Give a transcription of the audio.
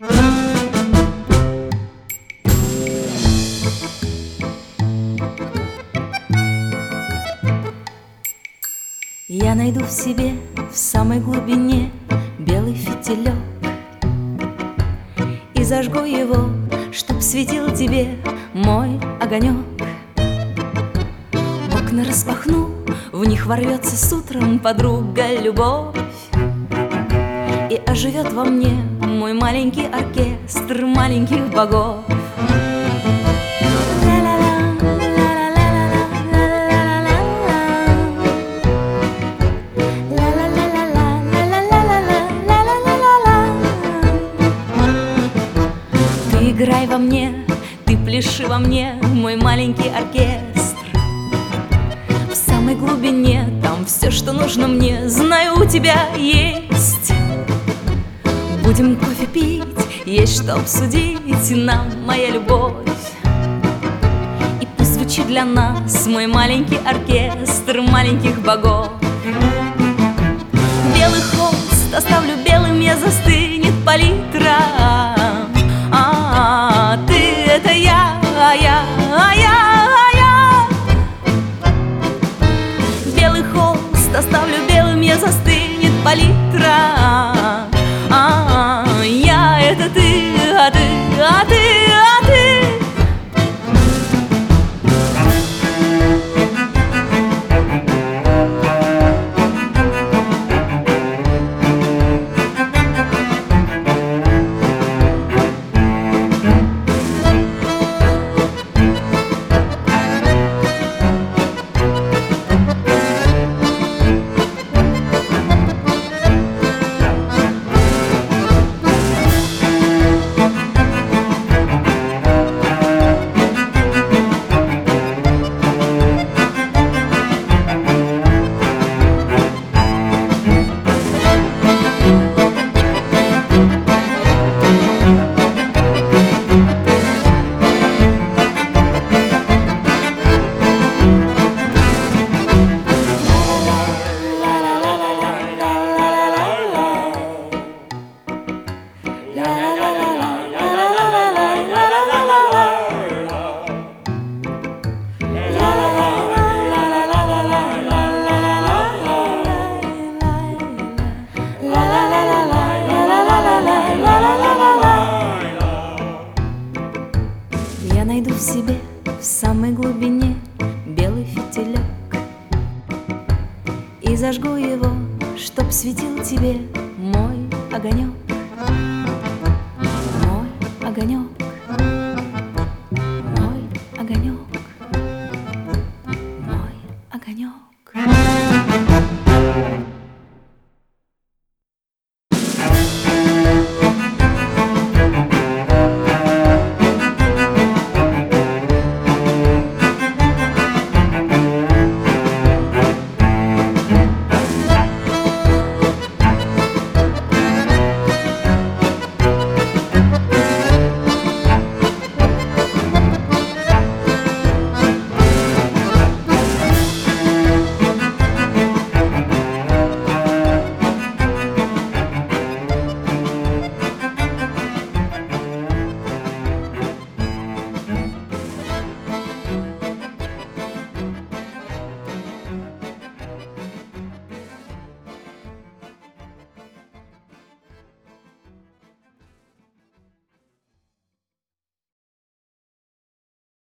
Я найду в себе в самой глубине белый фитилек и зажгу его, чтоб светил тебе мой огонек. Окна распахну, в них ворвется с утром подруга любовь, и оживет во мне мой маленький оркестр маленьких богов. Ты играй во мне, ты пляши во мне, мой маленький оркестр. В самой глубине там все, что нужно мне, знаю, у тебя есть. Будем кофе пить, есть что обсудить нам, моя любовь. И пусть звучит для нас мой маленький оркестр маленьких богов. Белый холст оставлю белым, я застынет палитра. Ты — это я, я. Белый холст оставлю белым, я застынет палитра. Я — это ты, а ты, а ты, а ты. Я найду в себе в самой глубине белый фитилек и зажгу его, чтоб светил тебе мой огонек, мой огонек.